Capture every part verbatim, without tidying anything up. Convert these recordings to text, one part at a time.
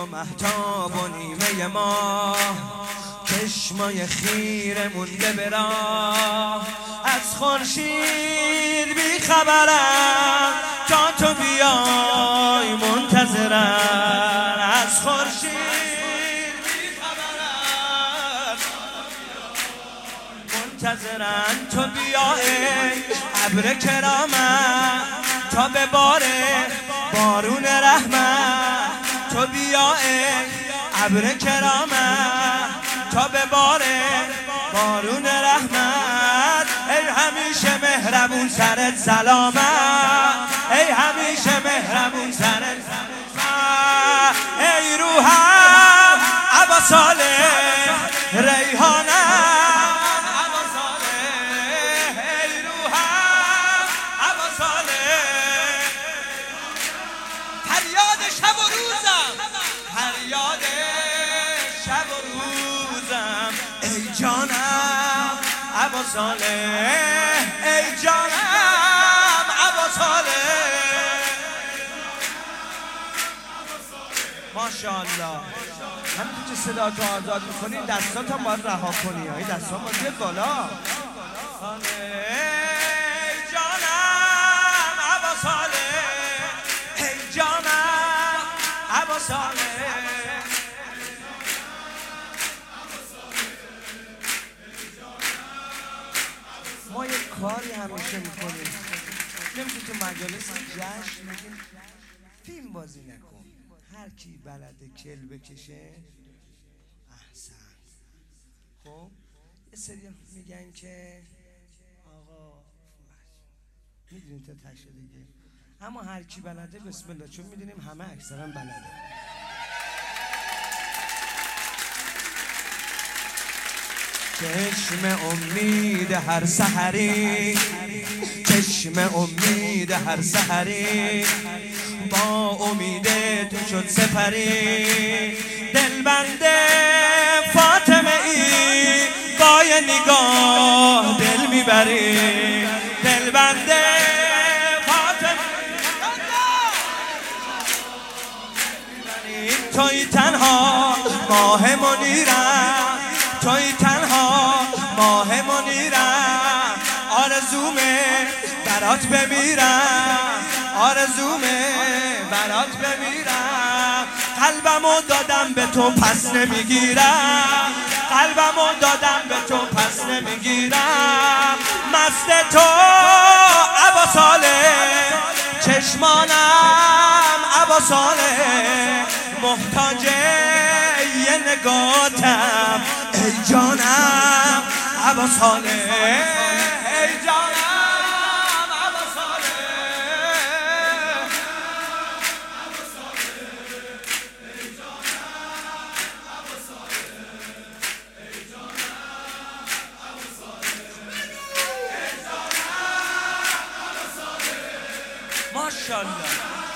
و مهتاب و نیمه ما، چشمای خیره مونده به راه، از خورشید بی خبرم تا تو بیای منتظرم، از خورشید بی خبرم منتظرم تو بیای ابر کرامت تا بباره بارون رحمت، تو بیای ابر کرامت تا بباره بارون رحمت، ای همیشه مهربون سرت سلامت، ای همیشه مهربون سرت سلامت، ای روحم ابا صالح ریحانم ابا صالح، ای روحم ابا صالح، فریاد شب و روزم فریاد شب و روزم، ای جانم ابا صالح، ای جانم ابا صالح، ماشاءالله. همین که صدا تو آزاد میکنی دستات هم باید رها کنی، ای دستات باید بیاد بالا. ای جانم ابا صالح، ای جانم ابا صالح، ما یه کاری همیشه میکنیم، نمیشه تو مجالس جشن میگیم فیلم بازی نکن، هر کی بلده کل بکشه احسن. خب یه سری میگن که آقا میدونیم تا تشه دیگه، اما هر کی بلده بسم الله، چون میدونیم همه اکثرا بلده. چشم امید هر سحری، چشم امید هر سحری، با امید تو شد سپری، دلبند فاطمه ای با یه نگاه دل میبری، دلبند فاطمه ای توی تنها ماه منیرم، توی تنها ماه منیرم، آرزومه برات بمیرم، آرزومه برات بمیرم، قلبمو دادم به تو پس نمیگیرم، قلبمو دادم به تو پس نمیگیرم، مست تو ابا صالح، چشمانم ابا صالح، محتاج یه نگاتم، ای جانم ابا صالح، ای جانم ابا صالح، ای جانم ابا صالح، ای جانم ابا صالح، ای جانم ابا صالح، ماشاءالله.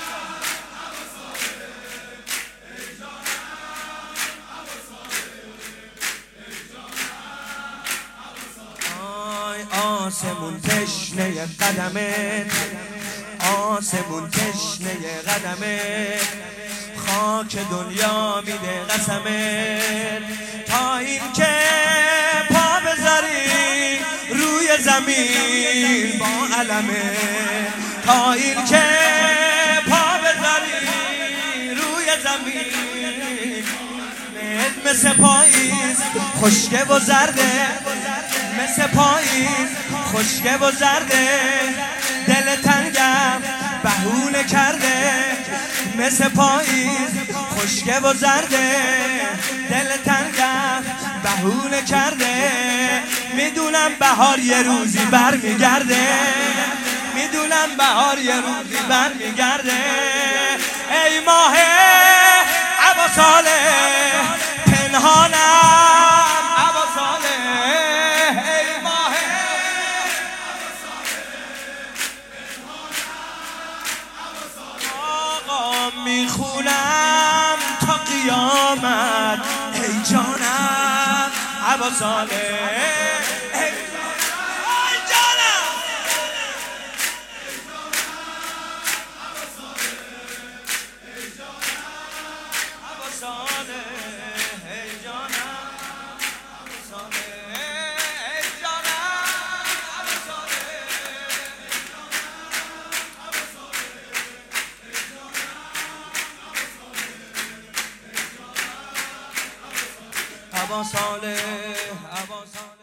آسمون تشنه قدمت، آسمون تشنه قدمت، خاک دنیا میده قسمت، تا این که پا بذاری روی زمین با علمت، تا این که پا بذاری روی زمین، مثل پاییز خشکه و زرده، مثل پاییز خشکه و زرده، دل تنگم بهونه کرده، مثل پاییز خشکه و زرده، دل تنگم بهونه کرده، میدونم بهار یه روزی بر میگرده، میدونم بهار یه روزی بر میگرده، ای ماه ابا صالح پنهانم ابا صالح، ای ماه ابا صالح، آقا میخونم تا قیامت، ای جانم ابا صالح، ساله ای جانم ابو ساله ای جانم ابو ساله ای جانم ابو ساله ای جانم ابو ساله ابو ساله ابو ساله